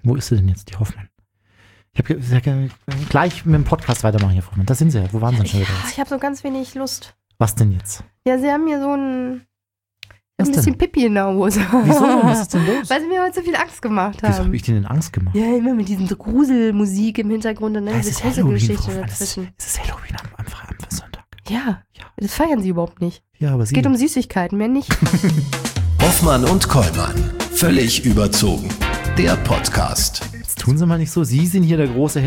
Wo ist sie denn jetzt, die Hoffmann? Ich habe gleich mit dem Podcast weitermachen hier, Frau Hoffmann. Da sind sie ja. Wo waren sie denn schon wieder? Ich habe so ganz wenig Lust. Was denn jetzt? Ja, sie haben mir so ein bisschen Pipi in der Hose. Wieso? Was ist denn los? Weil sie mir heute so viel Angst gemacht haben. Wieso habe ich denen denn Angst gemacht? Ja, immer mit diesem Gruselmusik im Hintergrund und dann Es diese ist Halloween, Gruselgeschichte Frau Hoffmann. dazwischen. Es ist Halloween am Sonntag. Ja, das feiern sie überhaupt nicht. Ja, aber Es geht um Süßigkeiten, mehr nicht. Hoffmann und Kollmann. Völlig überzogen. Der Podcast. Jetzt tun sie mal nicht so. Sie sind hier der große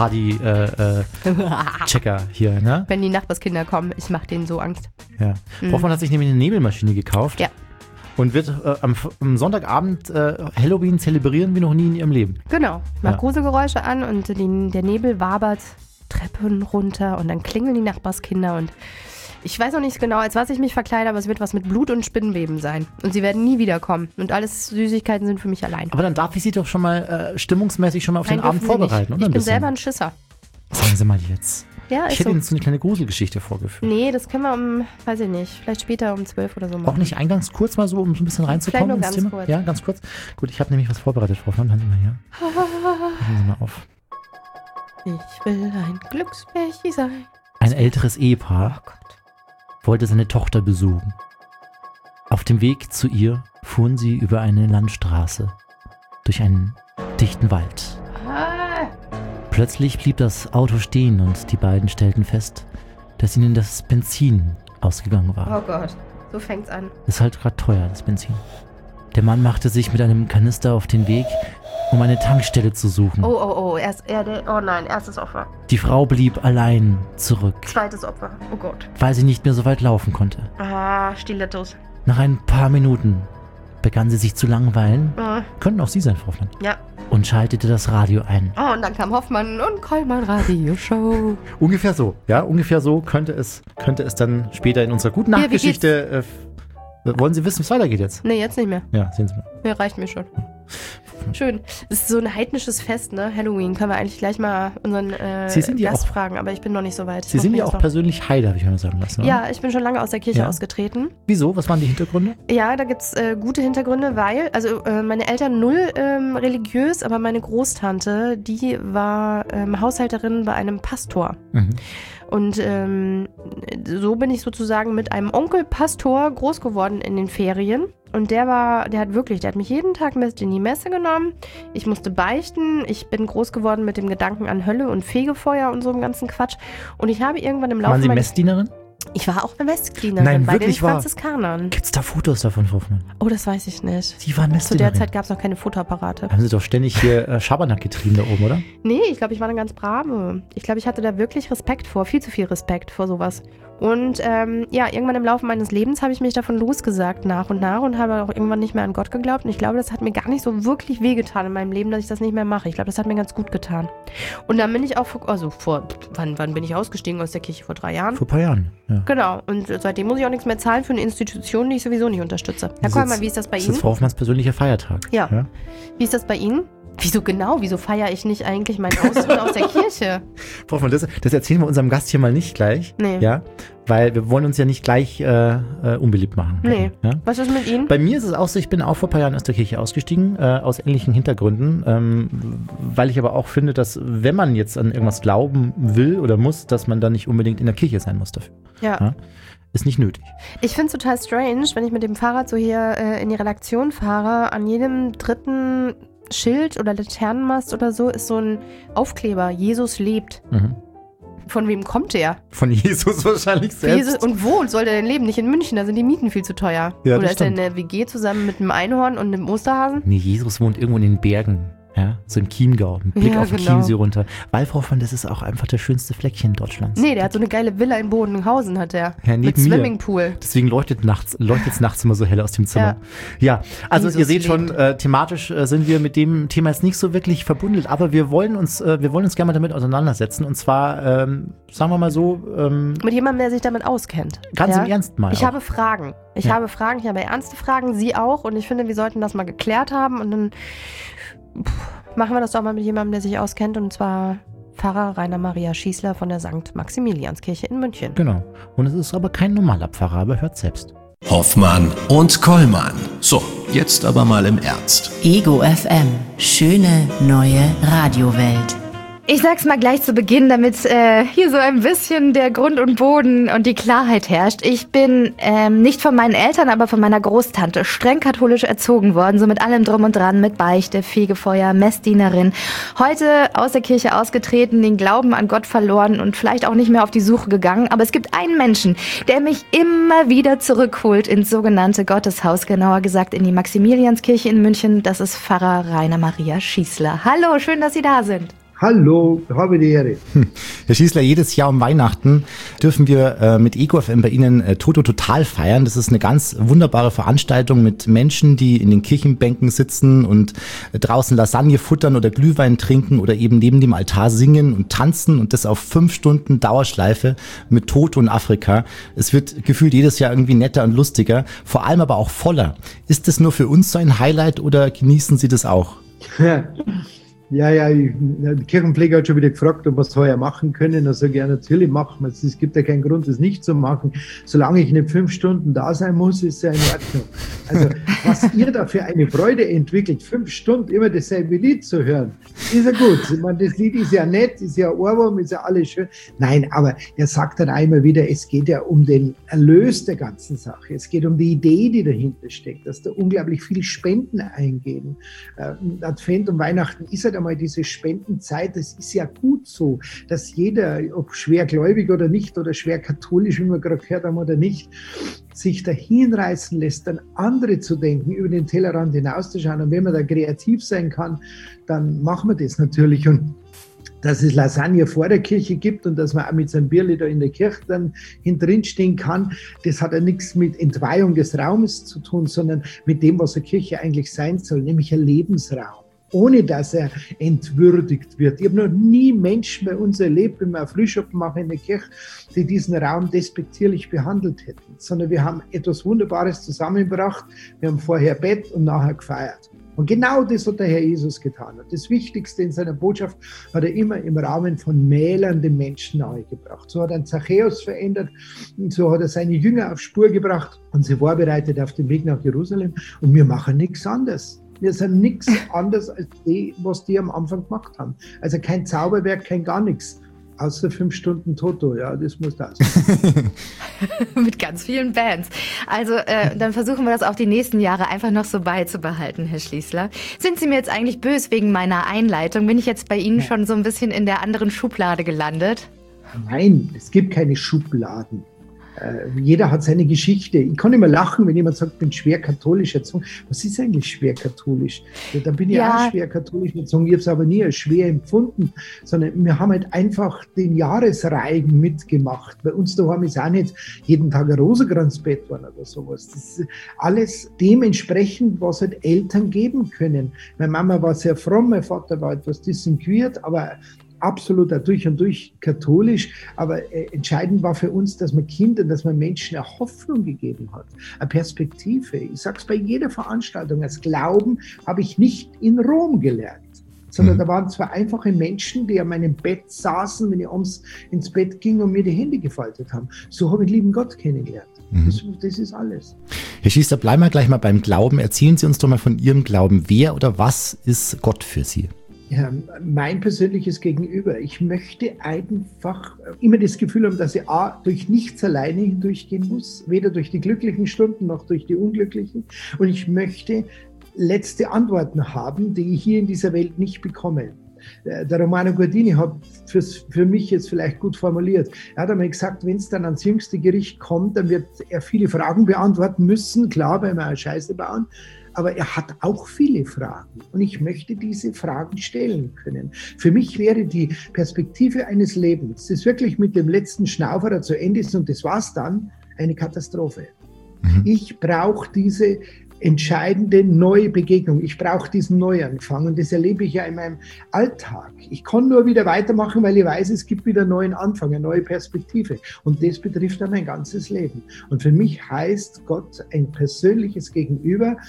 Halloween-Party-Checker hier, ne? Wenn die Nachbarskinder kommen, ich mache denen so Angst. Ja. Hoffmann hat sich nämlich eine Nebelmaschine gekauft. Ja. Und wird am Sonntagabend Halloween zelebrieren wie noch nie in ihrem Leben. Genau. Ich mache Gruselgeräusche an und der Nebel wabert Treppen runter und dann klingeln die Nachbarskinder und ich weiß auch nicht genau, als was ich mich verkleide, aber es wird was mit Blut und Spinnenweben sein. Und sie werden nie wiederkommen. Und alles Süßigkeiten sind für mich allein. Aber dann darf ich sie doch schon mal stimmungsmäßig schon mal auf den Abend vorbereiten, oder? Ich bin selber ein Schisser. Sagen Sie mal jetzt. Ja, Ich hätte Ihnen so eine kleine Gruselgeschichte vorgeführt. Nee, das können wir weiß ich nicht, vielleicht später um 12 oder so machen. Auch nicht eingangs kurz mal so, um so ein bisschen reinzukommen nur ins ganz Thema? kurz. Ja, ganz kurz. Gut, ich habe nämlich was vorbereitet, Frau Hoffmann. Hören Sie mal hier. Hören Sie mal auf. Ich will ein Glückspärchen sein. Ein älteres Ehepaar Oh Gott. wollte seine Tochter besuchen. Auf dem Weg zu ihr fuhren sie über eine Landstraße durch einen dichten Wald. Plötzlich blieb das Auto stehen und die beiden stellten fest, dass ihnen das Benzin ausgegangen war. Oh Gott, so fängt's an. Ist halt gerade teuer, das Benzin. Der Mann machte sich mit einem Kanister auf den Weg, um eine Tankstelle zu suchen. Oh nein, erstes Opfer. Die Frau blieb allein zurück, Zweites Opfer. Oh Gott. weil sie nicht mehr so weit laufen konnte. Stilettos. Nach ein paar Minuten begann sie sich zu langweilen. Ah. Könnten auch Sie sein, Frau Hoffmann. Ja. Und schaltete das Radio ein. Oh, und dann kam Hoffmann und Kollmann Radioshow. Ungefähr so, ja, ungefähr so könnte es dann später in unserer guten Nachtgeschichte. Wollen Sie wissen, wie es weitergeht jetzt? Nee, jetzt nicht mehr. Ja, sehen Sie mal. Ja, reicht mir schon. Schön. Es ist so ein heidnisches Fest, ne? Halloween. Können wir eigentlich gleich mal unseren Sie sind ja Gast auch- fragen, aber ich bin noch nicht so weit. Sie sind ja auch persönlich Heide, habe ich mir sagen lassen. Oder? Ja, ich bin schon lange aus der Kirche Ja. ausgetreten. Wieso? Was waren die Hintergründe? Ja, da gibt's gute Hintergründe, weil, meine Eltern null religiös, aber meine Großtante, die war Haushälterin bei einem Pastor. Mhm. Und so bin ich sozusagen mit einem Onkel Pastor groß geworden in den Ferien. Und der hat mich jeden Tag mit in die Messe genommen. Ich musste beichten. Ich bin groß geworden mit dem Gedanken an Hölle und Fegefeuer und so einem ganzen Quatsch. Und ich habe irgendwann im Laufe Waren Sie meines... Messdienerin? Ich war auch eine Messdienerin Nein, bei den wirklich wahr? Franziskanern. Gibt es da Fotos davon, Frau Hoffmann? Oh, das weiß ich nicht. Sie waren Zu Messdienerin. der Zeit gab es noch keine Fotoapparate. Haben Sie doch ständig hier Schabernack getrieben da oben, oder? Nee, ich glaube, ich war eine ganz brave. Ich glaube, ich hatte da wirklich Respekt vor, viel zu viel Respekt vor sowas. Und irgendwann im Laufe meines Lebens habe ich mich davon losgesagt nach und habe auch irgendwann nicht mehr an Gott geglaubt. Und ich glaube, das hat mir gar nicht so wirklich wehgetan in meinem Leben, dass ich das nicht mehr mache. Ich glaube, das hat mir ganz gut getan. Und dann bin ich auch, wann bin ich ausgestiegen aus der Kirche? Vor 3 Jahren? Vor ein paar Jahren, ja. Genau. Und seitdem muss ich auch nichts mehr zahlen für eine Institution, die ich sowieso nicht unterstütze. Herr Kollmann, wie ist das bei Das Ihnen? ist Frau Hoffmanns persönlicher Feiertag. Ja. Wie ist das bei Ihnen? Wieso genau? Wieso feiere ich nicht eigentlich meinen Austritt aus der Kirche? Frau Hoffmann, das erzählen wir unserem Gast hier mal nicht gleich. Nee. Ja, weil wir wollen uns ja nicht gleich unbeliebt machen. Nee. Ja? Was ist mit Ihnen? Bei mir ist es auch so, ich bin auch vor ein paar Jahren aus der Kirche ausgestiegen, aus ähnlichen Hintergründen, weil ich aber auch finde, dass wenn man jetzt an irgendwas glauben will oder muss, dass man dann nicht unbedingt in der Kirche sein muss dafür. Ja. Ist nicht nötig. Ich finde es total strange, wenn ich mit dem Fahrrad so hier in die Redaktion fahre, an jedem dritten Schild oder Laternenmast oder so ist so ein Aufkleber, Jesus lebt. Mhm. Von wem kommt der? Von Jesus wahrscheinlich selbst. Und wo soll der denn leben? Nicht in München, da sind die Mieten viel zu teuer. Ja, das Oder ist er in stimmt. der WG zusammen mit einem Einhorn und einem Osterhasen? Nee, Jesus wohnt irgendwo in den Bergen. Ja, so im Chiemgau, mit Blick Ja, auf den genau. Chiemsee runter. Weil, Frau Hoffmann, das ist auch einfach das schönste Fleckchen Deutschlands. Nee, der hat so eine geile Villa in Bodenhausen, hat der. Ja, neben mit mir. Swimmingpool. Deswegen leuchtet es nachts immer so hell aus dem Zimmer. Ja, also Jesus ihr seht schon, thematisch sind wir mit dem Thema jetzt nicht so wirklich verbunden, aber wir wollen uns gerne mal damit auseinandersetzen. Und zwar, sagen wir mal so, Mit jemandem, der sich damit auskennt. ganz im Ernst mal. Ich auch. habe Fragen. Ich habe ernste Fragen, Sie auch. Und ich finde, wir sollten das mal geklärt haben. Und dann machen wir das doch mal mit jemandem, der sich auskennt. Und zwar Pfarrer Rainer Maria Schießler von der St. Maximilianskirche in München. Genau. Und es ist aber kein normaler Pfarrer, aber hört selbst. Hoffmann und Kollmann. So, jetzt aber mal im Ernst. Ego FM. Schöne neue Radiowelt. Ich sag's mal gleich zu Beginn, damit hier so ein bisschen der Grund und Boden und die Klarheit herrscht. Ich bin nicht von meinen Eltern, aber von meiner Großtante streng katholisch erzogen worden, so mit allem drum und dran, mit Beichte, Fegefeuer, Messdienerin. Heute aus der Kirche ausgetreten, den Glauben an Gott verloren und vielleicht auch nicht mehr auf die Suche gegangen. Aber es gibt einen Menschen, der mich immer wieder zurückholt ins sogenannte Gotteshaus, genauer gesagt in die Maximilianskirche in München. Das ist Pfarrer Rainer Maria Schießler. Hallo, schön, dass Sie da sind. Hallo, habe die Ehre. Herr Schießler, jedes Jahr um Weihnachten dürfen wir mit Ego FM bei Ihnen Toto Total feiern. Das ist eine ganz wunderbare Veranstaltung mit Menschen, die in den Kirchenbänken sitzen und draußen Lasagne futtern oder Glühwein trinken oder eben neben dem Altar singen und tanzen und das auf 5 Stunden Dauerschleife mit Toto in Afrika. Es wird gefühlt jedes Jahr irgendwie netter und lustiger, vor allem aber auch voller. Ist das nur für uns so ein Highlight oder genießen Sie das auch? Ja, die Kirchenpfleger hat schon wieder gefragt, ob wir es heuer machen können. Da sage ich, ja, natürlich machen wir es. Es gibt ja keinen Grund, das nicht zu machen. Solange ich nicht 5 Stunden da sein muss, ist es ja in Ordnung. Also, was ihr da für eine Freude entwickelt, 5 Stunden immer dasselbe Lied zu hören, ist ja gut. Ich meine, das Lied ist ja nett, ist ja Ohrwurm, ist ja alles schön. Nein, aber er sagt dann einmal wieder, es geht ja um den Erlös der ganzen Sache. Es geht um die Idee, die dahinter steckt, dass da unglaublich viel Spenden eingehen. Advent und Weihnachten ist ja einmal diese Spendenzeit, das ist ja gut so, dass jeder, ob schwergläubig oder nicht oder schwer katholisch, wie wir gerade gehört haben oder nicht, sich dahin reißen lässt, dann andere zu denken, über den Tellerrand hinauszuschauen. Und wenn man da kreativ sein kann, dann machen wir das natürlich. Und dass es Lasagne vor der Kirche gibt und dass man auch mit seinem Bierli da in der Kirche dann drin stehen kann, das hat ja nichts mit Entweihung des Raumes zu tun, sondern mit dem, was eine Kirche eigentlich sein soll, nämlich ein Lebensraum, ohne dass er entwürdigt wird. Ich habe noch nie Menschen bei uns erlebt, wenn wir einen Frühschoppen machen in der Kirche, die diesen Raum despektierlich behandelt hätten, sondern wir haben etwas Wunderbares zusammengebracht. Wir haben vorher Bett und nachher gefeiert. Und genau das hat der Herr Jesus getan. Und das Wichtigste in seiner Botschaft hat er immer im Rahmen von Mählern den Menschen nahegebracht. So hat er Zachäus verändert und so hat er seine Jünger auf Spur gebracht und sie vorbereitet auf den Weg nach Jerusalem. Und wir machen nichts anderes. Wir sind nichts anderes als die, was die am Anfang gemacht haben. Also kein Zauberwerk, kein gar nichts. Außer 5 Stunden Toto, ja, das muss das sein. Mit ganz vielen Bands. Also dann versuchen wir das auch die nächsten Jahre einfach noch so beizubehalten, Herr Schließler. Sind Sie mir jetzt eigentlich böse wegen meiner Einleitung? Bin ich jetzt bei Ihnen schon so ein bisschen in der anderen Schublade gelandet? Nein, es gibt keine Schubladen. Jeder hat seine Geschichte. Ich kann immer lachen, wenn jemand sagt, ich bin schwer katholisch erzogen. Was ist eigentlich schwer katholisch? Ja, da bin ich auch schwer katholisch erzogen. Ich habe es aber nie als schwer empfunden, sondern wir haben halt einfach den Jahresreigen mitgemacht. Bei uns daheim ist auch nicht jeden Tag ein Rosenkranzbett worden oder sowas. Das ist alles dementsprechend, was halt Eltern geben können. Meine Mama war sehr fromm, mein Vater war etwas distinguiert, aber absolut durch und durch katholisch, aber entscheidend war für uns, dass man Kindern, dass man Menschen eine Hoffnung gegeben hat, eine Perspektive. Ich sage es bei jeder Veranstaltung, das Glauben habe ich nicht in Rom gelernt, sondern da waren 2 einfache Menschen, die an meinem Bett saßen, wenn ich abends ins Bett ging und mir die Hände gefaltet haben. So habe ich lieben Gott kennengelernt. Das ist alles. Herr Schießler, bleiben wir gleich mal beim Glauben. Erzählen Sie uns doch mal von Ihrem Glauben. Wer oder was ist Gott für Sie? Ja, mein persönliches Gegenüber. Ich möchte einfach immer das Gefühl haben, dass ich durch nichts alleine hindurchgehen muss, weder durch die glücklichen Stunden noch durch die unglücklichen. Und ich möchte letzte Antworten haben, die ich hier in dieser Welt nicht bekomme. Der Romano Guardini hat für mich jetzt vielleicht gut formuliert. Er hat einmal gesagt, wenn es dann ans jüngste Gericht kommt, dann wird er viele Fragen beantworten müssen, klar, weil wir eine Scheiße bauen. Aber er hat auch viele Fragen und ich möchte diese Fragen stellen können. Für mich wäre die Perspektive eines Lebens, das wirklich mit dem letzten Schnauferer zu Ende ist und das war's dann, eine Katastrophe. Ich brauche diese entscheidende neue Begegnung. Ich brauche diesen Neuanfang und das erlebe ich ja in meinem Alltag. Ich kann nur wieder weitermachen, weil ich weiß, es gibt wieder einen neuen Anfang, eine neue Perspektive und das betrifft dann mein ganzes Leben. Und für mich heißt Gott ein persönliches Gegenüber,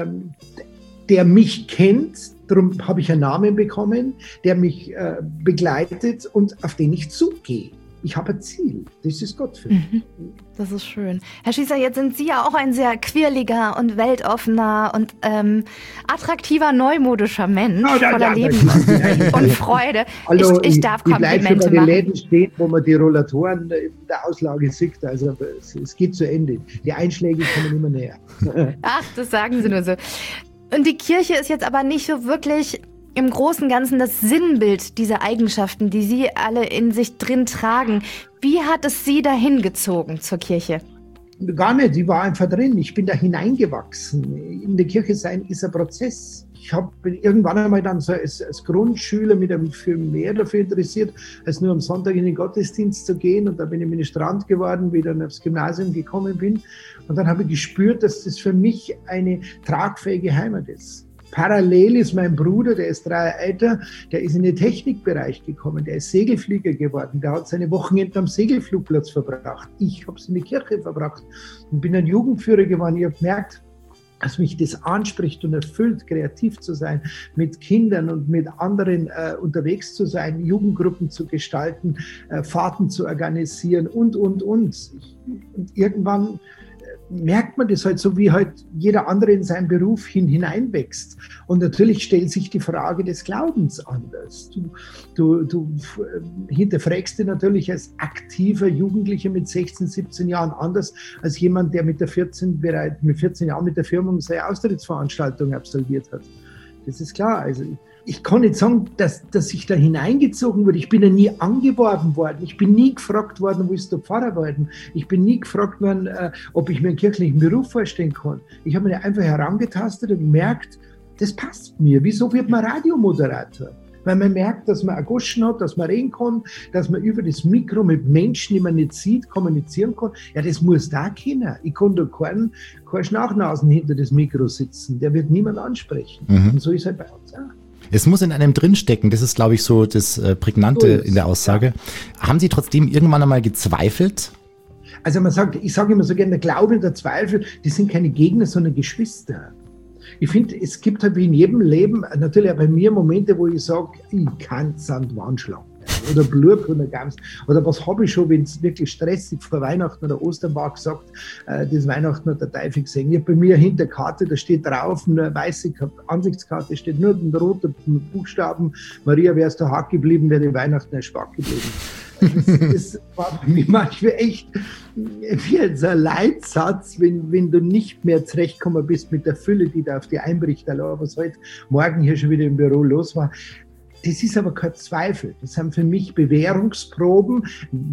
der mich kennt, darum habe ich einen Namen bekommen, der mich begleitet und auf den ich zugehe. ich habe ein Ziel. Das ist Gott für mich. Das ist schön. Herr Schießer, jetzt sind Sie ja auch ein sehr quirliger und weltoffener und attraktiver, neumodischer Mensch, voller Leben und Freude. Hallo, ich darf Komplimente machen. Ich bleibe schon bei den machen. Läden stehen, wo man die Rollatoren in der Auslage sieht. Also es geht zu Ende. Die Einschläge kommen immer näher. Ach, das sagen Sie nur so. Und die Kirche ist jetzt aber nicht so wirklich im Großen und Ganzen das Sinnbild dieser Eigenschaften, die Sie alle in sich drin tragen. Wie hat es Sie dahin gezogen zur Kirche? Gar nicht, ich war einfach drin. Ich bin da hineingewachsen. In der Kirche sein ist ein Prozess. Ich habe irgendwann einmal dann so als Grundschüler mich viel mehr dafür interessiert, als nur am Sonntag in den Gottesdienst zu gehen. Und da bin ich Ministrant geworden, wie ich dann aufs Gymnasium gekommen bin. Und dann habe ich gespürt, dass das für mich eine tragfähige Heimat ist. Parallel ist mein Bruder, der ist 3 Jahre älter, der ist in den Technikbereich gekommen, der ist Segelflieger geworden, der hat seine Wochenende am Segelflugplatz verbracht. Ich habe es in die Kirche verbracht und bin ein Jugendführer geworden. Ich habe gemerkt, dass mich das anspricht und erfüllt, kreativ zu sein, mit Kindern und mit anderen unterwegs zu sein, Jugendgruppen zu gestalten, Fahrten zu organisieren und. Und irgendwann merkt man das halt so, wie halt jeder andere in seinen Beruf hineinwächst. Und natürlich stellt sich die Frage des Glaubens anders. Du hinterfragst dich natürlich als aktiver Jugendlicher mit 16, 17 Jahren anders als jemand, der mit 14 Jahren mit der Firma seine Austrittsveranstaltung absolviert hat. Das ist klar. Also ich kann nicht sagen, dass ich da hineingezogen wurde. Ich bin ja nie angeworben worden. Ich bin nie gefragt worden, willst du Pfarrer werden? Ich bin nie gefragt worden, ob ich mir einen kirchlichen Beruf vorstellen kann. Ich habe mich einfach herangetastet und gemerkt, das passt mir. Wieso wird man Radiomoderator? Weil man merkt, dass man eine Goschen hat, dass man reden kann, dass man über das Mikro mit Menschen, die man nicht sieht, kommunizieren kann. Ja, das muss da keiner. Ich kann da keinen Schnachnasen hinter das Mikro sitzen. Der wird niemand ansprechen. Und so ist halt bei uns auch. Es muss in einem drinstecken, das ist, glaube ich, so das Prägnante in der Aussage. Ja. Haben Sie trotzdem irgendwann einmal gezweifelt? Also ich sage immer so gerne, der Glaube und der Zweifel, die sind keine Gegner, sondern Geschwister. Ich finde, es gibt halt wie in jedem Leben, natürlich auch bei mir Momente, wo ich sage, ich kann es an die Wand schlagen. Oder Blut oder Gams. Oder was habe ich schon, wenn es wirklich stressig vor Weihnachten oder Ostern war, gesagt, das Weihnachten hat der Teufel gesehen. Ich habe bei mir hinter der Karte, da steht drauf, eine weiße Ansichtskarte, steht nur ein roter Buchstaben, Maria, wärst du hart geblieben, wäre die Weihnachten erspart geblieben. Das war für mich manchmal echt wie ein Leitsatz, wenn du nicht mehr zurechtgekommen bist mit der Fülle, die da auf dich einbricht, was heute Morgen hier schon wieder im Büro los war. Das ist aber kein Zweifel. Das sind für mich Bewährungsproben,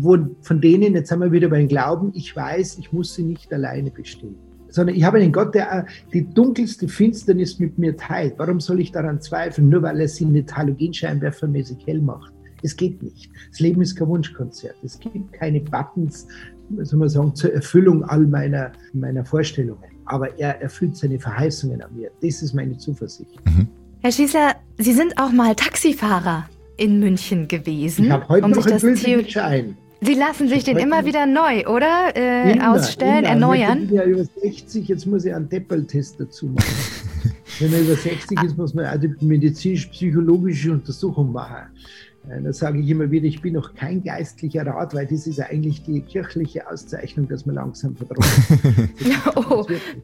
von denen, jetzt sind wir wieder beim Glauben, ich weiß, ich muss sie nicht alleine bestehen. Sondern ich habe einen Gott, der die dunkelste Finsternis mit mir teilt. Warum soll ich daran zweifeln? Nur weil er sie nicht halogenscheinwerfermäßig hell macht. Es geht nicht. Das Leben ist kein Wunschkonzert. Es gibt keine Buttons, soll man sagen, zur Erfüllung all meiner Vorstellungen. Aber er erfüllt seine Verheißungen an mir. Das ist meine Zuversicht. Herr Schießler, Sie sind auch mal Taxifahrer in München gewesen. Ich habe heute noch einen gültigen Schein. Sie lassen sich den immer wieder neu, oder? Ausstellen, erneuern? Ich bin ja über 60, jetzt muss ich einen Deppel-Test dazu machen. Wenn man über 60 ist, muss man auch die medizinisch-psychologische Untersuchung machen. Da sage ich immer wieder, ich bin noch kein geistlicher Rat, weil das ist ja eigentlich die kirchliche Auszeichnung, dass man langsam verdroht. Oh.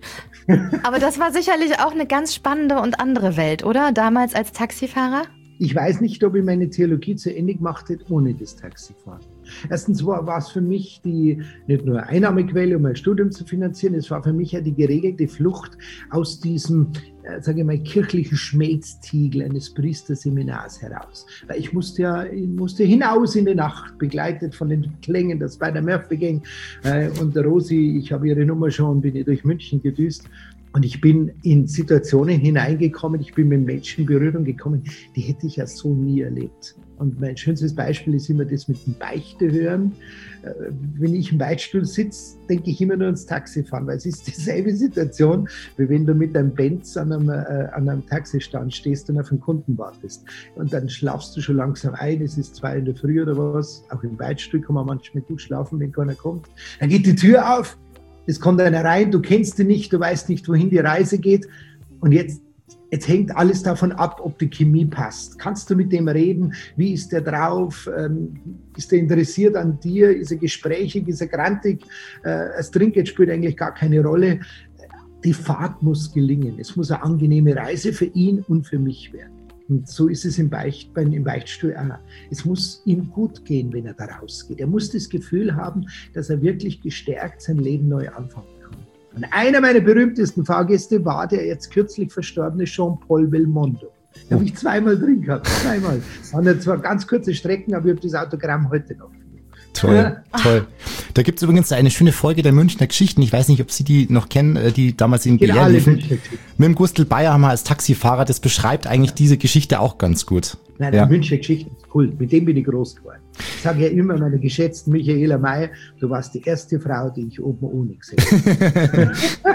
Aber das war sicherlich auch eine ganz spannende und andere Welt, oder? Damals als Taxifahrer? Ich weiß nicht, ob ich meine Theologie zu Ende gemacht hätte ohne das Taxifahren. Erstens war es für mich nicht nur eine Einnahmequelle, um mein Studium zu finanzieren, es war für mich ja die geregelte Flucht aus diesem, sage ich mal, kirchlichen Schmelztiegel eines Priesterseminars heraus. Weil ich musste hinaus in die Nacht, begleitet von den Klängen der Spider-Murphy Gang und der Rosi, ich habe ihre Nummer schon, bin ich durch München gedüst. Und ich bin in Situationen hineingekommen, ich bin mit Menschen in Berührung gekommen, die hätte ich ja so nie erlebt. Und mein schönstes Beispiel ist immer das mit dem Beichte hören. Wenn ich im Beichtstuhl sitze, denke ich immer nur ans Taxifahren, weil es ist dieselbe Situation, wie wenn du mit deinem Benz an einem Taxistand stehst und auf einen Kunden wartest. Und dann schlafst du schon langsam ein, es ist 2 in der Früh oder was. Auch im Beichtstuhl kann man manchmal gut schlafen, wenn keiner kommt. Dann geht die Tür auf. Es kommt einer rein, du kennst ihn nicht, du weißt nicht, wohin die Reise geht. Und jetzt Jetzt hängt alles davon ab, ob die Chemie passt. Kannst du mit dem reden? Wie ist der drauf? Ist er interessiert an dir? Ist er gesprächig? Ist er grantig? Das Trinkgeld spielt eigentlich gar keine Rolle. Die Fahrt muss gelingen. Es muss eine angenehme Reise für ihn und für mich werden. Und so ist es im Beichtstuhl auch. Es muss ihm gut gehen, wenn er da rausgeht. Er muss das Gefühl haben, dass er wirklich gestärkt sein Leben neu anfangen kann. Und einer meiner berühmtesten Fahrgäste war der jetzt kürzlich verstorbene Jean-Paul Belmondo. Da habe ich zweimal drin gehabt, zweimal. Waren zwar ganz kurze Strecken, aber ich habe das Autogramm heute noch. Toll, toll. Da gibt es übrigens eine schöne Folge der Münchner Geschichten. Ich weiß nicht, ob Sie die noch kennen, die damals in BR liefen. Mit dem Gustl Bayerhammer als Taxifahrer. Das beschreibt eigentlich diese Geschichte auch ganz gut. Nein, die Münchner Geschichten ist cool. Mit dem bin ich groß geworden. Ich sage ja immer meiner geschätzten Michaela May, du warst die erste Frau, die ich oben ohne gesehen habe.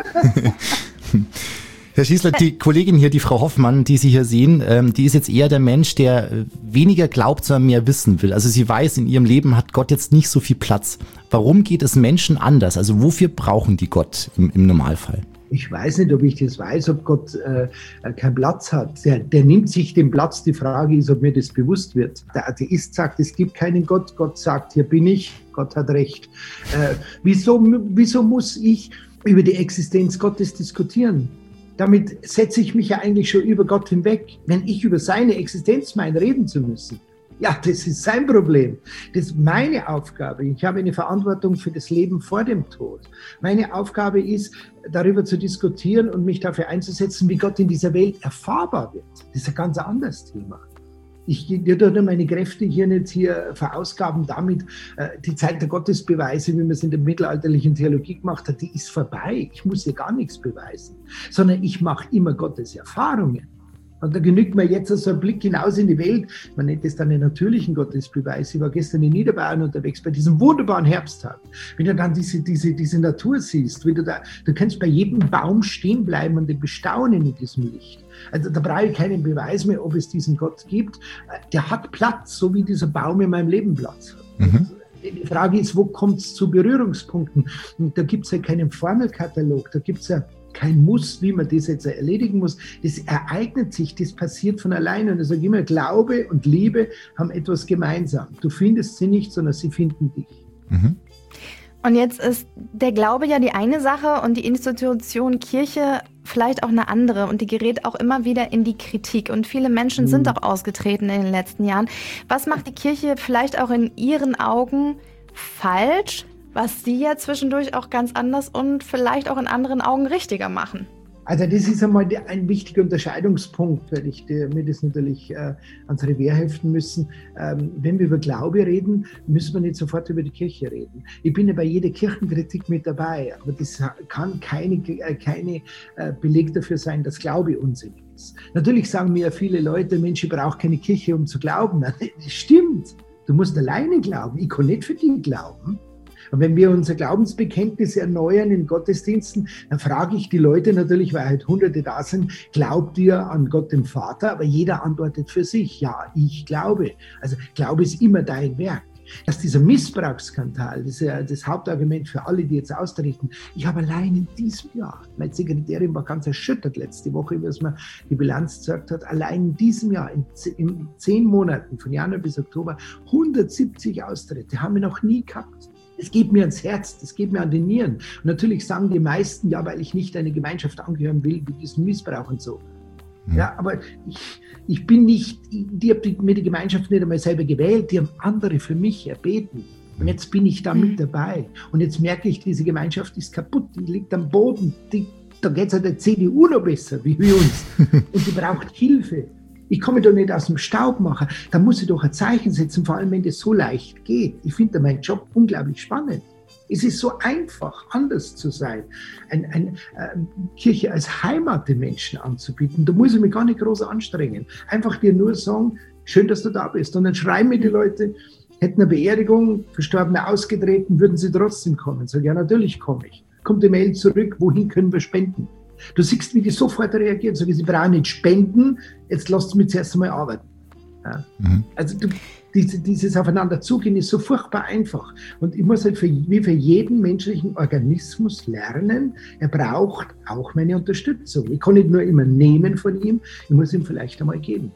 Herr Schießler, die Kollegin hier, die Frau Hoffmann, die Sie hier sehen, die ist jetzt eher der Mensch, der weniger glaubt, sondern mehr wissen will. Also sie weiß, in ihrem Leben hat Gott jetzt nicht so viel Platz. Warum geht es Menschen anders? Also wofür brauchen die Gott im Normalfall? Ich weiß nicht, ob ich das weiß, ob Gott keinen Platz hat. Der nimmt sich den Platz. Die Frage ist, ob mir das bewusst wird. Der Atheist sagt, es gibt keinen Gott. Gott sagt, hier bin ich. Gott hat recht. Wieso muss ich über die Existenz Gottes diskutieren? Damit setze ich mich ja eigentlich schon über Gott hinweg, wenn ich über seine Existenz meine, reden zu müssen. Ja, das ist sein Problem. Das ist meine Aufgabe. Ich habe eine Verantwortung für das Leben vor dem Tod. Meine Aufgabe ist, darüber zu diskutieren und mich dafür einzusetzen, wie Gott in dieser Welt erfahrbar wird. Das ist ein ganz anderes Thema. Ich würde meine Kräfte hier nicht verausgaben damit, die Zeit der Gottesbeweise, wie man es in der mittelalterlichen Theologie gemacht hat, die ist vorbei. Ich muss hier gar nichts beweisen, sondern ich mache immer Gottes Erfahrungen. Und da genügt mir jetzt so ein Blick hinaus in die Welt. Man nennt es dann einen natürlichen Gottesbeweis. Ich war gestern in Niederbayern unterwegs bei diesem wunderbaren Herbsttag. Wenn du dann diese Natur siehst, du kannst bei jedem Baum stehen bleiben und den bestaunen in diesem Licht. Also da brauche ich keinen Beweis mehr, ob es diesen Gott gibt. Der hat Platz, so wie dieser Baum in meinem Leben Platz hat. Mhm. Die Frage ist, wo kommt es zu Berührungspunkten? Und da gibt es ja keinen Formelkatalog, da gibt es ja kein Muss, wie man das jetzt erledigen muss. Das ereignet sich, das passiert von alleine. Und ich sage immer, Glaube und Liebe haben etwas gemeinsam. Du findest sie nicht, sondern sie finden dich. Mhm. Und jetzt ist der Glaube ja die eine Sache und die Institution Kirche vielleicht auch eine andere. Und die gerät auch immer wieder in die Kritik. Und viele Menschen sind auch ausgetreten in den letzten Jahren. Was macht die Kirche vielleicht auch in Ihren Augen falsch, was Sie ja zwischendurch auch ganz anders und vielleicht auch in anderen Augen richtiger machen? Also das ist einmal ein wichtiger Unterscheidungspunkt, weil mir das natürlich ans Revier heften müssen. Wenn wir über Glaube reden, müssen wir nicht sofort über die Kirche reden. Ich bin ja bei jeder Kirchenkritik mit dabei, aber das kann keine Beleg dafür sein, dass Glaube unsinnig ist. Natürlich sagen mir viele Leute, Mensch, ich brauche keine Kirche, um zu glauben. Das stimmt, du musst alleine glauben. Ich kann nicht für dich glauben. Und wenn wir unser Glaubensbekenntnis erneuern in Gottesdiensten, dann frage ich die Leute natürlich, weil halt Hunderte da sind, glaubt ihr an Gott den Vater? Aber jeder antwortet für sich, ja, ich glaube. Also Glaube ist immer dein Werk. Dass dieser Missbrauchsskandal, das ist ja das Hauptargument für alle, die jetzt austreten. Ich habe allein in diesem Jahr, meine Sekretärin war ganz erschüttert letzte Woche, als mir die Bilanz gesagt hat, allein in diesem Jahr, in 10 Monaten, von Januar bis Oktober, 170 Austritte, haben wir noch nie gehabt. Das geht mir ans Herz, das geht mir an die Nieren. Und natürlich sagen die meisten, ja, weil ich nicht einer Gemeinschaft angehören will, wie diesen Missbrauch und so. Ja, aber ich bin nicht, die haben mir die Gemeinschaft nicht einmal selber gewählt, die haben andere für mich erbeten. Und jetzt bin ich da mit dabei. Und jetzt merke ich, diese Gemeinschaft ist kaputt, die liegt am Boden. Da geht es ja der CDU noch besser, wie wir uns. Und die braucht Hilfe. Ich komme doch nicht aus dem Staub machen. Da muss ich doch ein Zeichen setzen, vor allem wenn das so leicht geht. Ich finde meinen Job unglaublich spannend. Es ist so einfach, anders zu sein, eine Kirche als Heimat den Menschen anzubieten. Da muss ich mich gar nicht groß anstrengen. Einfach dir nur sagen, schön, dass du da bist. Und dann schreiben mir die Leute, hätten eine Beerdigung, Verstorbene ausgetreten, würden sie trotzdem kommen. Sag ja, natürlich komme ich. Kommt die Mail zurück, wohin können wir spenden? Du siehst, wie die sofort reagieren. Sag ich, sie brauchen nicht spenden, jetzt lasst mich zuerst einmal arbeiten. Ja? Mhm. Also Dieses Aufeinanderzugehen ist so furchtbar einfach. Und ich muss halt wie für jeden menschlichen Organismus lernen, er braucht auch meine Unterstützung. Ich kann nicht nur immer nehmen von ihm, ich muss ihm vielleicht einmal geben.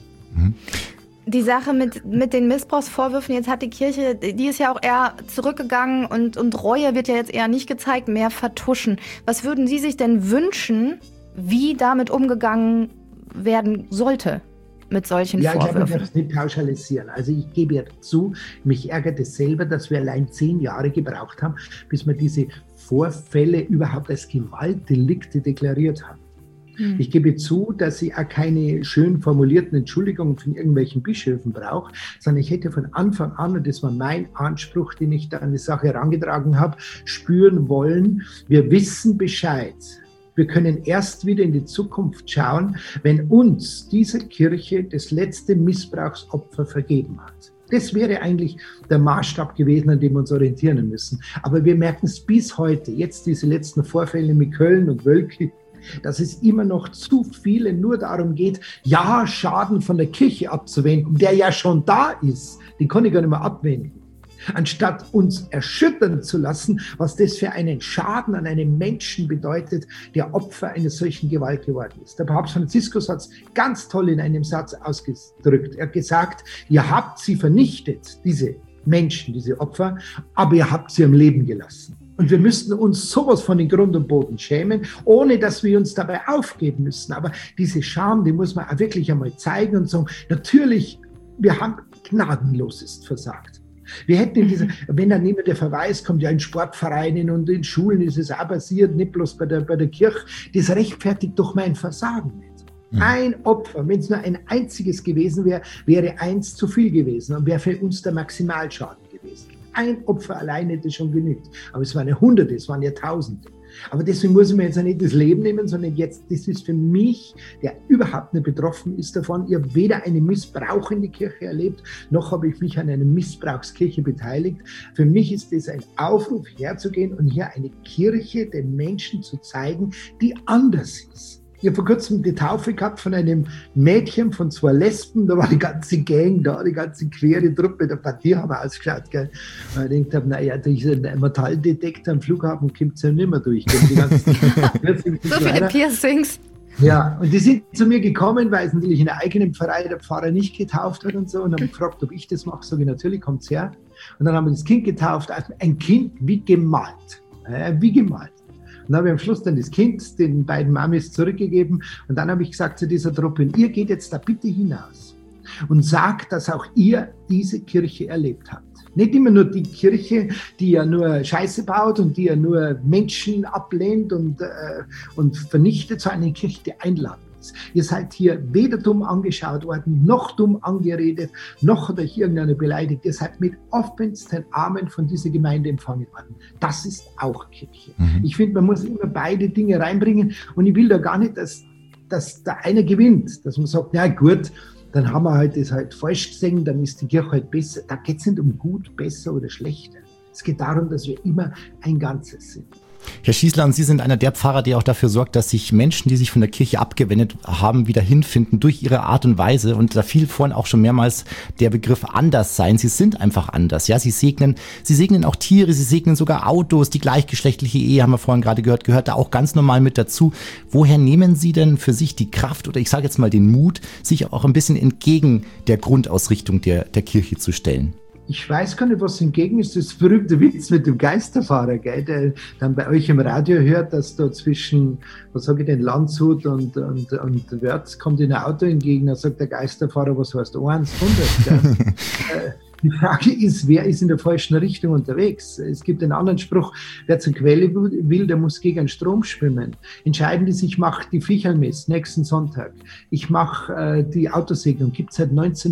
Die Sache mit den Missbrauchsvorwürfen, jetzt hat die Kirche, die ist ja auch eher zurückgegangen und Reue wird ja jetzt eher nicht gezeigt, mehr vertuschen. Was würden Sie sich denn wünschen, wie damit umgegangen werden sollte mit solchen Vorwürfen? Ja, ich glaube, man darf es nicht pauschalisieren. Also ich gebe ja zu, mich ärgert es selber, dass wir allein 10 Jahre gebraucht haben, bis wir diese Vorfälle überhaupt als Gewaltdelikte deklariert haben. Ich gebe zu, dass ich auch keine schön formulierten Entschuldigungen von irgendwelchen Bischöfen brauche, sondern ich hätte von Anfang an, und das war mein Anspruch, den ich da an die Sache herangetragen habe, spüren wollen, wir wissen Bescheid. Wir können erst wieder in die Zukunft schauen, wenn uns diese Kirche das letzte Missbrauchsopfer vergeben hat. Das wäre eigentlich der Maßstab gewesen, an dem wir uns orientieren müssen. Aber wir merken es bis heute, jetzt diese letzten Vorfälle mit Köln und Wölki, dass es immer noch zu viele nur darum geht, ja, Schaden von der Kirche abzuwenden, der ja schon da ist, den kann ich gar nicht mehr abwenden. Anstatt uns erschüttern zu lassen, was das für einen Schaden an einem Menschen bedeutet, der Opfer einer solchen Gewalt geworden ist. Der Papst Franziskus hat es ganz toll in einem Satz ausgedrückt. Er hat gesagt, ihr habt sie vernichtet, diese Menschen, diese Opfer, aber ihr habt sie am Leben gelassen. Und wir müssten uns sowas von den Grund und Boden schämen, ohne dass wir uns dabei aufgeben müssen. Aber diese Scham, die muss man auch wirklich einmal zeigen und sagen, natürlich, wir haben gnadenlosest versagt. Wir hätten in dieser, wenn dann immer der Verweis kommt, ja in Sportvereinen und in Schulen ist es auch passiert, nicht bloß bei der Kirche, das rechtfertigt doch mein Versagen nicht. Ein Opfer, wenn es nur ein einziges gewesen wäre, wäre eins zu viel gewesen und wäre für uns der Maximalschaden gewesen. Ein Opfer allein hätte schon genügt. Aber es waren ja Hunderte, es waren ja Tausende. Aber deswegen muss ich mir jetzt nicht das Leben nehmen, sondern jetzt, das ist für mich, der überhaupt nicht betroffen ist davon. Ich habe weder einen Missbrauch in die Kirche erlebt, noch habe ich mich an einer Missbrauchskirche beteiligt. Für mich ist das ein Aufruf, herzugehen und hier eine Kirche den Menschen zu zeigen, die anders ist. Ich habe vor kurzem die Taufe gehabt von einem Mädchen, von 2 Lesben, da war die ganze Gang da, die ganze queere Truppe, der Partie haben wir ausgeschaut. Gell. Und ich dachte, naja, durch einen Metalldetektor am Flughafen kommt es ja nicht mehr durch. Die ganzen so viele Piercings. Ja, und die sind zu mir gekommen, weil es natürlich in der eigenen Pfarrei der Pfarrer nicht getauft hat und so, und haben gefragt, ob ich das mache. Sag ich, natürlich, kommt's her. Und dann haben wir das Kind getauft, also ein Kind wie gemalt. Wie gemalt. Und dann habe ich am Schluss dann das Kind den beiden Mamis zurückgegeben und dann habe ich gesagt zu dieser Truppe, ihr geht jetzt da bitte hinaus und sagt, dass auch ihr diese Kirche erlebt habt. Nicht immer nur die Kirche, die ja nur Scheiße baut und die ja nur Menschen ablehnt und vernichtet, sondern eine Kirche, die einladend ist. Ihr seid hier weder dumm angeschaut worden, noch dumm angeredet, noch hat euch irgendeiner beleidigt. Ihr seid mit offensten Armen von dieser Gemeinde empfangen worden. Das ist auch Kirche. Ich finde, man muss immer beide Dinge reinbringen und ich will da gar nicht, dass der eine gewinnt, dass man sagt, na gut, dann haben wir halt das halt falsch gesehen, dann ist die Kirche halt besser. Da geht es nicht um gut, besser oder schlechter. Es geht darum, dass wir immer ein Ganzes sind. Herr Schießler, und Sie sind einer der Pfarrer, der auch dafür sorgt, dass sich Menschen, die sich von der Kirche abgewendet haben, wieder hinfinden durch ihre Art und Weise. Und da fiel vorhin auch schon mehrmals der Begriff Anderssein. Sie sind einfach anders. Ja, Sie segnen auch Tiere, Sie segnen sogar Autos. Die gleichgeschlechtliche Ehe, haben wir vorhin gerade gehört, gehört da auch ganz normal mit dazu. Woher nehmen Sie denn für sich die Kraft oder ich sage jetzt mal den Mut, sich auch ein bisschen entgegen der Grundausrichtung der Kirche zu stellen? Ich weiß gar nicht, was hingegen ist. Das berühmte Witz mit dem Geisterfahrer, gell, der dann bei euch im Radio hört, dass da zwischen, was sage ich denn, Landshut und Wörth kommt in ein Auto entgegen. Da sagt der Geisterfahrer, was heißt 1, 100. Die Frage ist, wer ist in der falschen Richtung unterwegs? Es gibt einen anderen Spruch, wer zur Quelle will, der muss gegen den Strom schwimmen. Entscheidend ist, ich mache die Viecherlmess nächsten Sonntag. Ich mache die Autosegnung, gibt es seit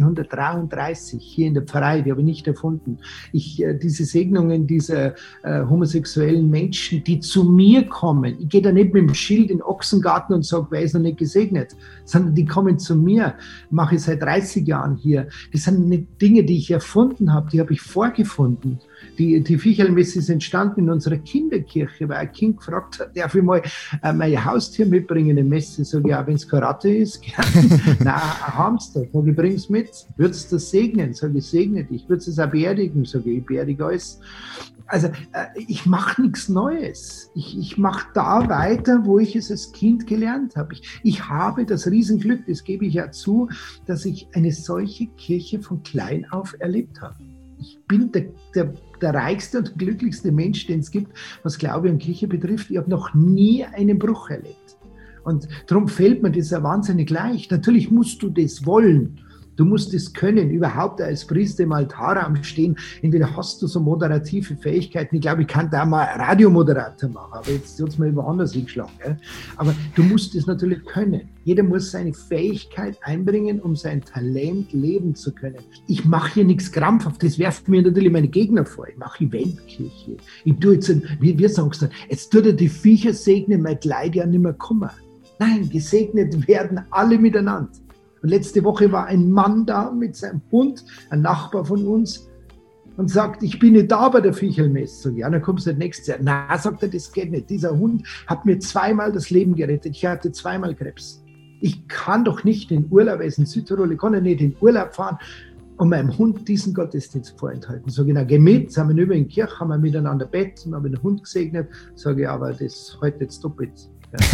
1933 hier in der Pfarrei, die habe ich nicht erfunden. Diese Segnungen dieser homosexuellen Menschen, die zu mir kommen, ich gehe da nicht mit dem Schild in den Ochsengarten und sage, wer ist noch nicht gesegnet, sondern die kommen zu mir, mache ich seit 30 Jahren hier. Das sind nicht Dinge, die ich erfunden habe, die habe ich vorgefunden. Die Vicherlmesse ist entstanden in unserer Kinderkirche, weil ein Kind gefragt hat, darf ich mal mein Haustier mitbringen in die Messe? Sag ich, ja, wenn es Karate ist, gerne. Nein, ein Hamster. Sag ich, bring's mit. Würdest du das segnen? Sag ich, segne dich. Würdest du es auch beerdigen? Sag ich beerdige alles. Also ich mache nichts Neues. Ich mache da weiter, wo ich es als Kind gelernt habe. Ich habe das Riesenglück, das gebe ich ja zu, dass ich eine solche Kirche von klein auf erlebt habe. Ich bin der reichste und glücklichste Mensch, den es gibt, was Glaube und Kirche betrifft. Ich habe noch nie einen Bruch erlebt. Und darum fällt mir das ja wahnsinnig leicht. Natürlich musst du das wollen. Du musst es können, überhaupt als Priester im Altarraum stehen. Entweder hast du so moderative Fähigkeiten. Ich glaube, ich kann da mal Radiomoderator machen, aber jetzt hat es mir woanders hingeschlagen. Gell? Aber du musst es natürlich können. Jeder muss seine Fähigkeit einbringen, um sein Talent leben zu können. Ich mache hier nichts krampfhaft. Das werfen mir natürlich meine Gegner vor. Ich mache Eventkirche. Ich tue jetzt, wie wir sagen, jetzt tut er die Viecher segnen, mein Leid ja nicht mehr kommen. Nein, gesegnet werden alle miteinander. Und letzte Woche war ein Mann da mit seinem Hund, ein Nachbar von uns, und sagt, ich bin nicht da bei der Vicherlmesse. Ja, dann kommst du das nächste Jahr. Na, sagt er, das geht nicht. Dieser Hund hat mir 2-mal das Leben gerettet. Ich hatte 2-mal Krebs. Ich kann doch nicht in Urlaub, er ist in Südtirol, ich kann ja nicht in Urlaub fahren und meinem Hund diesen Gottesdienst vorenthalten. Sag ich, na, geh mit, sind wir über in die Kirche, haben wir miteinander Bett und haben den Hund gesegnet. Sage ich, aber das heute jetzt doppelt.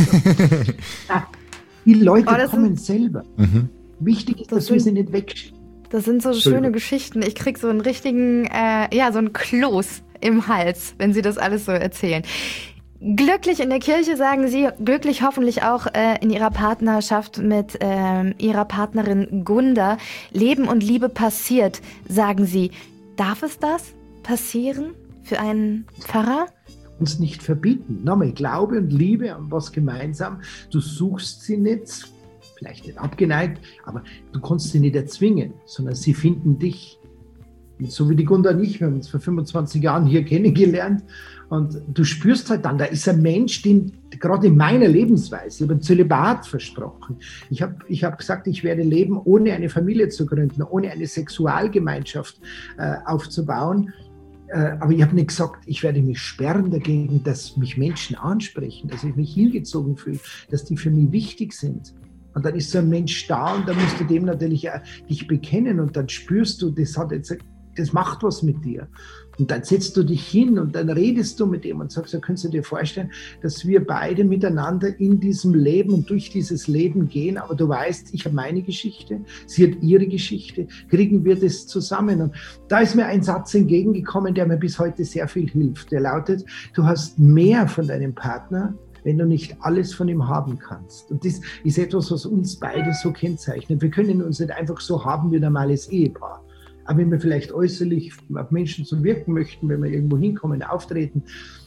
Ja, die Leute kommen selber. Mhm. Wichtig ist, dass wir sie nicht wegschieben. Das sind so schöne Geschichten. Ich kriege so einen richtigen, so einen Kloß im Hals, wenn Sie das alles so erzählen. Glücklich in der Kirche, sagen Sie, glücklich hoffentlich auch in Ihrer Partnerschaft mit Ihrer Partnerin Gunda. Leben und Liebe passiert, sagen Sie. Darf es das passieren für einen Pfarrer? Uns nicht verbieten. Nochmal, Glaube und Liebe haben was gemeinsam. Du suchst sie nicht, vielleicht nicht abgeneigt, aber du kannst sie nicht erzwingen, sondern sie finden dich. Und so wie die Gunda und ich, wir haben uns vor 25 Jahren hier kennengelernt und du spürst halt dann, da ist ein Mensch, den gerade in meiner Lebensweise, ich habe ein Zölibat versprochen. Ich hab gesagt, ich werde leben, ohne eine Familie zu gründen, ohne eine Sexualgemeinschaft aufzubauen. Aber ich habe nicht gesagt, ich werde mich sperren dagegen, dass mich Menschen ansprechen, dass ich mich hingezogen fühle, dass die für mich wichtig sind. Und dann ist so ein Mensch da und dann musst du dem natürlich dich bekennen und dann spürst du, das macht was mit dir. Und dann setzt du dich hin und dann redest du mit ihm und sagst, kannst du dir vorstellen, dass wir beide miteinander in diesem Leben und durch dieses Leben gehen, aber du weißt, ich habe meine Geschichte, sie hat ihre Geschichte, kriegen wir das zusammen? Und da ist mir ein Satz entgegengekommen, der mir bis heute sehr viel hilft. Der lautet, du hast mehr von deinem Partner, wenn du nicht alles von ihm haben kannst. Und das ist etwas, was uns beide so kennzeichnet. Wir können uns nicht einfach so haben wie ein normales Ehepaar. Aber wenn wir vielleicht äußerlich auf Menschen so wirken möchten, wenn wir irgendwo hinkommen, auftreten,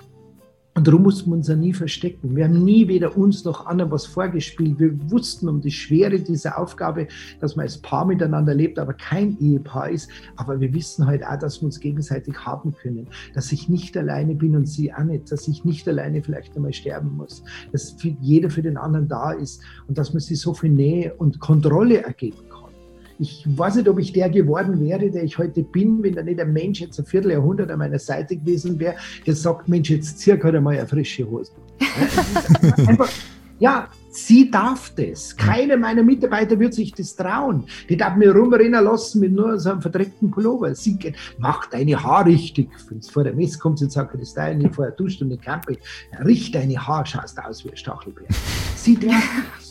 und darum mussten wir uns ja nie verstecken. Wir haben nie weder uns noch anderen was vorgespielt. Wir wussten um die Schwere dieser Aufgabe, dass man als Paar miteinander lebt, aber kein Ehepaar ist. Aber wir wissen halt auch, dass wir uns gegenseitig haben können. Dass ich nicht alleine bin und sie auch nicht. Dass ich nicht alleine vielleicht einmal sterben muss. Dass jeder für den anderen da ist und dass man sich so viel Nähe und Kontrolle ergeben kann. Ich weiß nicht, ob ich der geworden wäre, der ich heute bin, wenn da nicht ein Mensch jetzt ein Vierteljahrhundert an meiner Seite gewesen wäre, der sagt, Mensch, jetzt zieh halt einmal eine frische Hose. Einfach, ja, sie darf das. Keiner meiner Mitarbeiter wird sich das trauen. Die darf mir rumrennen lassen mit nur so einem verdreckten Pullover. Sie macht deine Haare richtig. Wenn es vor der Messe kommt, sie sagt, das da nicht vorher duscht und nicht Camping. Richt deine Haare, schaust aus wie ein Stachelbär. Sie darf das.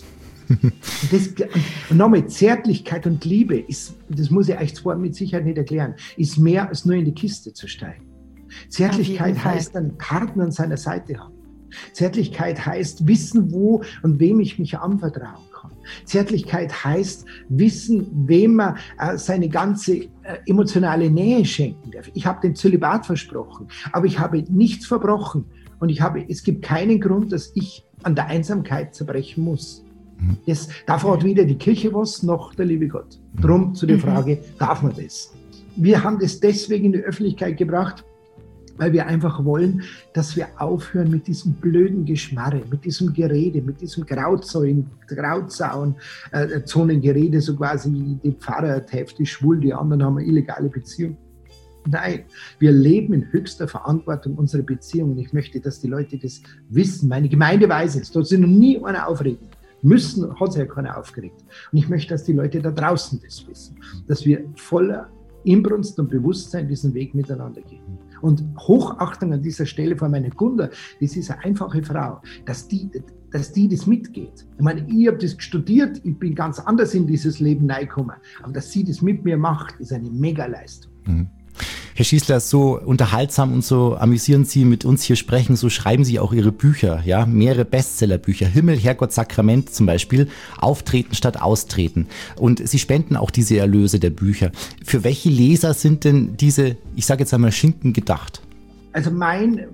Und nochmal, Zärtlichkeit und Liebe ist, das muss ich euch zwar mit Sicherheit nicht erklären, ist mehr als nur in die Kiste zu steigen. Zärtlichkeit heißt, einen Partner an seiner Seite haben. Zärtlichkeit heißt, wissen, wo und wem ich mich anvertrauen kann. Zärtlichkeit heißt, wissen, wem man seine ganze emotionale Nähe schenken darf. Ich habe den Zölibat versprochen, aber ich habe nichts verbrochen. Und es gibt keinen Grund, dass ich an der Einsamkeit zerbrechen muss. Davor hat weder die Kirche was, noch der liebe Gott. Drum zu der Frage, darf man das? Wir haben das deswegen in die Öffentlichkeit gebracht, weil wir einfach wollen, dass wir aufhören mit diesem blöden Geschmarre, mit diesem Gerede, mit diesem Grauzonengerede, so quasi die Pfarrer, die Hälfte ist schwul, die anderen haben eine illegale Beziehung. Nein, wir leben in höchster Verantwortung unserer Beziehungen. Ich möchte, dass die Leute das wissen. Meine Gemeinde weiß es. Dort sind noch nie einer aufregen müssen, hat sich ja keiner aufgeregt. Und ich möchte, dass die Leute da draußen das wissen, dass wir voller Inbrunst und Bewusstsein diesen Weg miteinander gehen. Und Hochachtung an dieser Stelle vor meiner Gunda, das ist eine einfache Frau, dass die das mitgeht. Ich meine, ich habe das studiert, ich bin ganz anders in dieses Leben reingekommen, aber dass sie das mit mir macht, ist eine Mega-Leistung. Mhm. Herr Schießler, so unterhaltsam und so amüsierend Sie mit uns hier sprechen, so schreiben Sie auch Ihre Bücher, ja, mehrere Bestsellerbücher, Himmel, Herrgott, Sakrament zum Beispiel, Auftreten statt Austreten. Und Sie spenden auch diese Erlöse der Bücher. Für welche Leser sind denn diese, ich sage jetzt einmal, Schinken gedacht? Also meine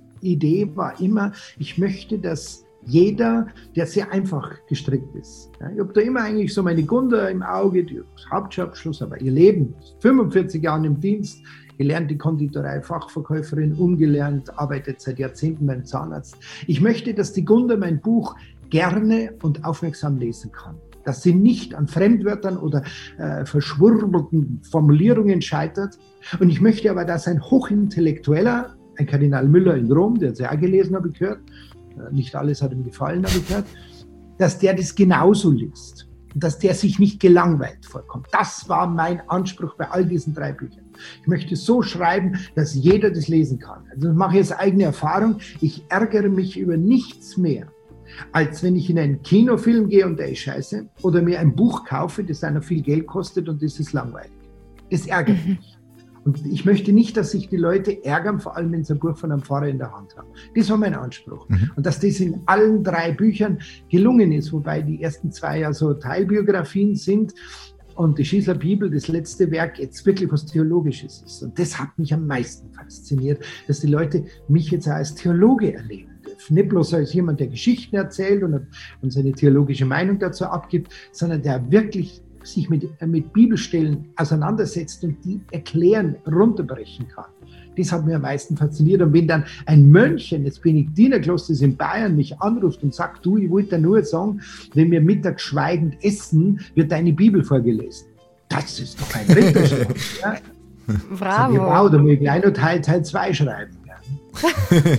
Idee war immer, ich möchte, dass jeder, der sehr einfach gestrickt ist. Ja, ich habe da immer eigentlich so meine Gunda im Auge, die Hauptschulabschluss, aber ihr Leben, 45 Jahren im Dienst, gelernte Konditorei, Fachverkäuferin, umgelernt, arbeitet seit Jahrzehnten beim Zahnarzt. Ich möchte, dass die Gunda mein Buch gerne und aufmerksam lesen kann. Dass sie nicht an Fremdwörtern oder verschwurbelten Formulierungen scheitert. Und ich möchte aber, dass ein Hochintellektueller, ein Kardinal Müller in Rom, der hat es ja auch gelesen, habe ich gehört, nicht alles hat ihm gefallen, habe ich gehört, dass der das genauso liest und dass der sich nicht gelangweilt vorkommt. Das war mein Anspruch bei all diesen 3 Büchern. Ich möchte so schreiben, dass jeder das lesen kann. Also ich mache jetzt eigene Erfahrung. Ich ärgere mich über nichts mehr, als wenn ich in einen Kinofilm gehe und der ist scheiße oder mir ein Buch kaufe, das einer viel Geld kostet und das ist langweilig. Das ärgert mich. Und ich möchte nicht, dass sich die Leute ärgern, vor allem wenn sie ein Buch von einem Pfarrer in der Hand haben. Das war mein Anspruch. Und dass das in allen 3 Büchern gelungen ist, wobei die ersten 2 ja so Teilbiografien sind und die Schießler Bibel, das letzte Werk, jetzt wirklich was Theologisches ist. Und das hat mich am meisten fasziniert, dass die Leute mich jetzt auch als Theologe erleben dürfen. Nicht bloß als jemand, der Geschichten erzählt und seine theologische Meinung dazu abgibt, sondern der wirklich sich mit Bibelstellen auseinandersetzt und die erklären, runterbrechen kann. Das hat mir am meisten fasziniert. Und wenn dann ein Mönch eines Benediktinerklosters in Bayern mich anruft und sagt, du, ich wollte nur sagen, wenn wir mittags schweigend essen, wird deine Bibel vorgelesen. Das ist doch ein Ritterschlag. Ja? Bravo. Wow, da muss ich gleich noch Teil 2 schreiben. Ja.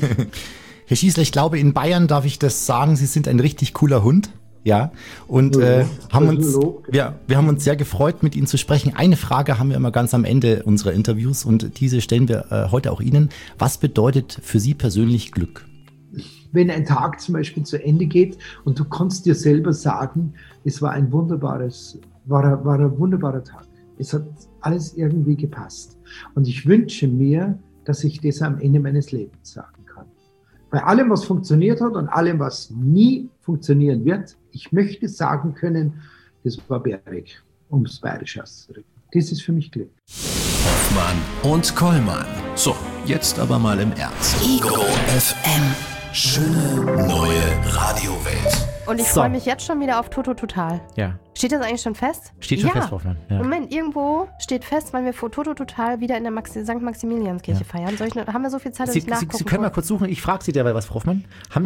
Herr Schießler, ich glaube, in Bayern darf ich das sagen, Sie sind ein richtig cooler Hund. Ja, und wir haben uns sehr gefreut, mit Ihnen zu sprechen. Eine Frage haben wir immer ganz am Ende unserer Interviews und diese stellen wir heute auch Ihnen. Was bedeutet für Sie persönlich Glück? Wenn ein Tag zum Beispiel zu Ende geht und du kannst dir selber sagen, es war ein wunderbarer Tag. Es hat alles irgendwie gepasst. Und ich wünsche mir, dass ich das am Ende meines Lebens sagen kann. Bei allem, was funktioniert hat und allem, was nie funktionieren wird, ich möchte sagen können, das war bärig, um es bayerisch auszudrücken. Das ist für mich Glück. Hoffmann und Kollmann. So, jetzt aber mal im Ernst. Ego FM. Schöne neue Radiowelt. Und ich freue mich jetzt schon wieder auf Toto Total. Ja. Steht das eigentlich schon fest? Steht schon fest, Hoffmann. Ja. Moment, irgendwo steht fest, wann wir vor Toto Total wieder in der St. Maximilianskirche feiern. Haben wir so viel Zeit, dass ich nachgucken Sie können mal kurz suchen. Ich frage Sie derweil was, Frau Hoffmann.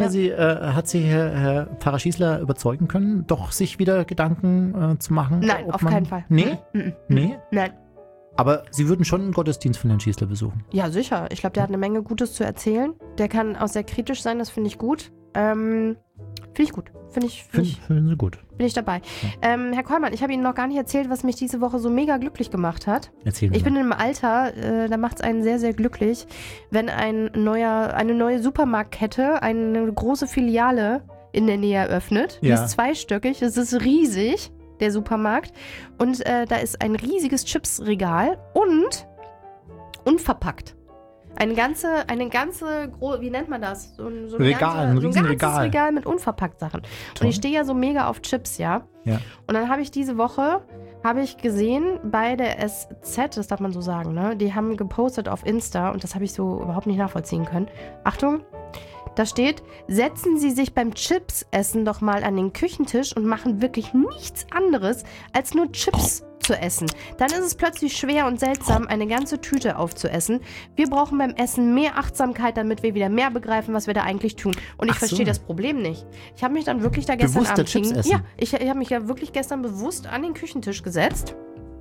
Hat Sie Herr Pfarrer Schießler überzeugen können, doch sich wieder Gedanken zu machen? Nein, auf keinen Fall. Nee? Nee? Nein. Aber Sie würden schon einen Gottesdienst von Herrn Schießler besuchen? Ja, sicher. Ich glaube, der hat eine Menge Gutes zu erzählen. Der kann auch sehr kritisch sein, das finde ich gut. Finde ich gut. Finden Sie gut. Bin ich dabei. Ja. Herr Kollmann, ich habe Ihnen noch gar nicht erzählt, was mich diese Woche so mega glücklich gemacht hat. Erzählen Sie. Ich bin in einem Alter, da macht es einen sehr, sehr glücklich, wenn eine neue Supermarktkette eine große Filiale in der Nähe eröffnet. Die ist zweistöckig, das ist riesig, der Supermarkt. Und da ist ein riesiges Chipsregal und unverpackt. Eine ganze, wie nennt man das? So ein ganzes Regal mit unverpackt Sachen. Toll. Und ich stehe ja so mega auf Chips, ja. Und dann habe ich diese Woche, gesehen bei der SZ, das darf man so sagen, ne? Die haben gepostet auf Insta und das habe ich so überhaupt nicht nachvollziehen können. Achtung, da steht, setzen Sie sich beim Chips-Essen doch mal an den Küchentisch und machen wirklich nichts anderes, als nur Chips zu essen. Dann ist es plötzlich schwer und seltsam, eine ganze Tüte aufzuessen. Wir brauchen beim Essen mehr Achtsamkeit, damit wir wieder mehr begreifen, was wir da eigentlich tun. Und ich verstehe das Problem nicht. Ich habe mich dann wirklich da gestern Abend... ich habe mich ja wirklich gestern bewusst an den Küchentisch gesetzt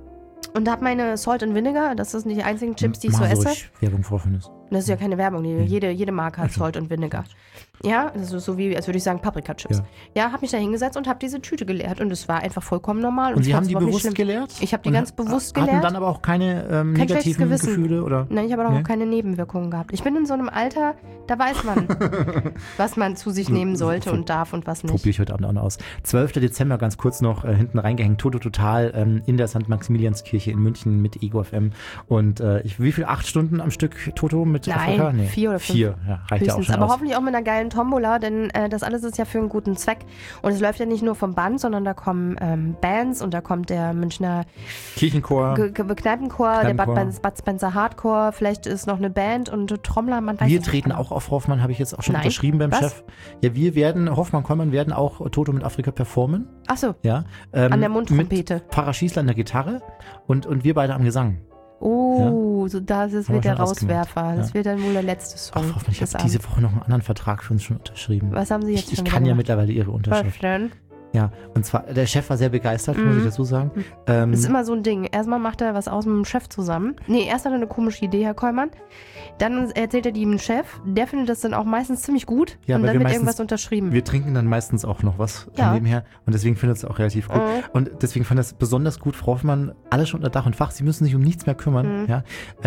Und habe meine Salt and Vinegar, das sind die einzigen Chips, die ich so esse. Werbung vorfinden ist. Das ist ja keine Werbung, jede Marke hat Salt and Vinegar. Ja, das ist so wie, als würde ich sagen, Paprika-Chips. Ja, habe mich da hingesetzt und habe diese Tüte geleert und es war einfach vollkommen normal. Und Sie haben die bewusst geleert? Ich habe die ganz bewusst geleert. Hatten dann aber auch keine negativen Gefühle? Oder? Nein, ich habe auch keine Nebenwirkungen gehabt. Ich bin in so einem Alter, da weiß man, was man zu sich nehmen sollte und darf und was nicht. Probiere ich heute Abend auch noch aus. 12. Dezember, ganz kurz noch hinten reingehängt, Toto Total in der St. Maximilianskirche in München mit Ego FM. Und wie viel? 8 Stunden am Stück Toto mit Afrika? Nee, 4 oder 5. 4, ja, reicht ja auch schon aber aus. hoffentlich auch mit einer geilen Tombola, denn das alles ist ja für einen guten Zweck. Und es läuft ja nicht nur vom Band, sondern da kommen Bands und da kommt der Münchner Kirchenchor, Kneipenchor, der Bud Spencer Hardcore, vielleicht ist noch eine Band und Trommler, man weiß Wir nicht. treten auch auf Hoffmann, habe ich jetzt auch schon unterschrieben beim Chef. Ja, wir werden, Hoffmann-Kollmann werden auch Toto mit Afrika performen. Ach so, ja, an der Mundtrompete. Mit Pfarrer Schießler an der Gitarre und wir beide am Gesang. Oh, so das wird der Rauswerfer. Ja. Das wird dann wohl der letzte Song. Ach, Hoffmann, ich habe diese Woche noch einen anderen Vertrag für uns schon unterschrieben. Was haben Sie jetzt schon Ich kann ja gemacht? mittlerweile Ihre Unterschrift. Was denn? Ja, und zwar, der Chef war sehr begeistert, muss ich dazu sagen. Das ist immer so ein Ding. Erstmal macht er was aus mit dem Chef zusammen. Nee, erst hat er eine komische Idee, Herr Kollmann. Dann erzählt er die dem Chef. Der findet das dann auch meistens ziemlich gut. Ja, und aber dann wird irgendwas unterschrieben. Wir trinken dann meistens auch noch was nebenher. Und deswegen findet es auch relativ gut. Und deswegen fand das besonders gut, Frau Hoffmann, alles schon unter Dach und Fach. Sie müssen sich um nichts mehr kümmern. Ja.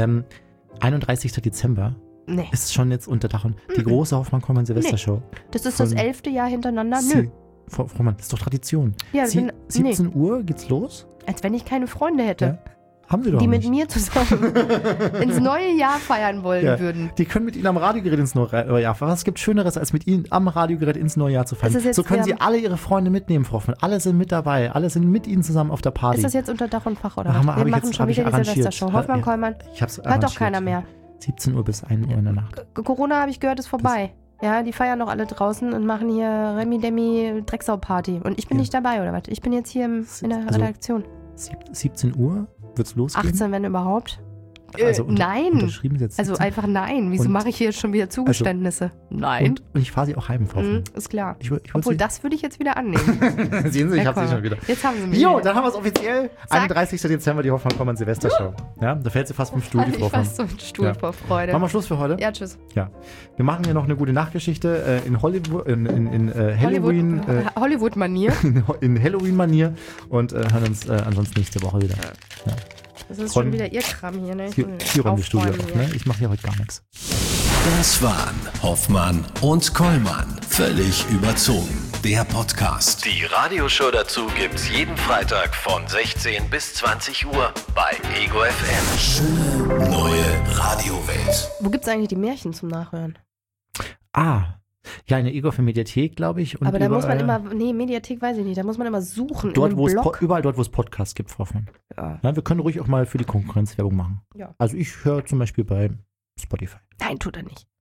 31. Dezember. Nee. Ist schon jetzt unter Dach und die große Hoffmann-Kollmann-Silvestershow. Das ist das 11. Jahr hintereinander? Nö. Frau Hoffmann, das ist doch Tradition. Ja, 17 Uhr geht's los? Als wenn ich keine Freunde hätte. Ja. Haben Sie doch die nicht. mit mir zusammen ins neue Jahr feiern wollen würden. Die können mit Ihnen am Radiogerät ins neue Jahr fahren. Was gibt Schöneres, als mit Ihnen am Radiogerät ins neue Jahr zu feiern? So können Sie alle Ihre Freunde mitnehmen, Frau Hoffmann. Alle sind mit dabei. Alle sind mit Ihnen zusammen auf der Party. Ist das jetzt unter Dach und Fach oder was? Wir machen schon wieder die Silvestershow. Hoffmann, Kollmann. Hört doch keiner mehr. 17 Uhr bis 1 Uhr in der Nacht. Corona, habe ich gehört, ist vorbei. Ja, die feiern doch alle draußen und machen hier Remi-Demi Drecksau-Party. Und ich bin nicht dabei, oder was? Ich bin jetzt hier in der Redaktion. 17 Uhr wird's losgehen? 18, wenn überhaupt. Also nein. Unterschrieben jetzt. Also einfach nein. Wieso mache ich hier jetzt schon wieder Zugeständnisse? nein. Und ich fahre Sie auch heim, Frau Hoffmann. Ist klar. Ich Obwohl, das würde ich jetzt wieder annehmen. Sehen Sie, ich habe Sie schon wieder. Jetzt haben Sie mich. Jo, dann haben wir es offiziell. 31. Dezember, die Hoffmann-Kollmann Silvestershow. Ja, da fällt sie fast vom Stuhl, die Frau Hoffmann. Fast so ein Stuhl vor Freude. Machen wir Schluss für heute? Ja, tschüss. Ja. Wir machen hier noch eine gute Nachtgeschichte in Hollywood, in Halloween. Hollywood-Manier. In Halloween-Manier und hören uns ansonsten nächste Woche wieder. Ja. Das ist schon wieder Ihr Kram hier, ne? Hier räumt das Studio auf, ne? Ich mache hier heute gar nichts. Das waren Hoffmann und Kollmann. Völlig überzogen. Der Podcast. Die Radioshow dazu gibt's jeden Freitag von 16 bis 20 Uhr bei Ego FM. Schöne neue Radiowelt. Wo gibt's eigentlich die Märchen zum Nachhören? Ja, in der Ego FM Mediathek, glaube ich. Und aber da muss man immer, Mediathek weiß ich nicht, da muss man immer suchen. Dort, überall dort, wo es Podcasts gibt, Frau Hoffmann. Ja. Wir können ruhig auch mal für die Konkurrenz Werbung machen. Ja. Also ich höre zum Beispiel bei Spotify. Nein, tut er nicht.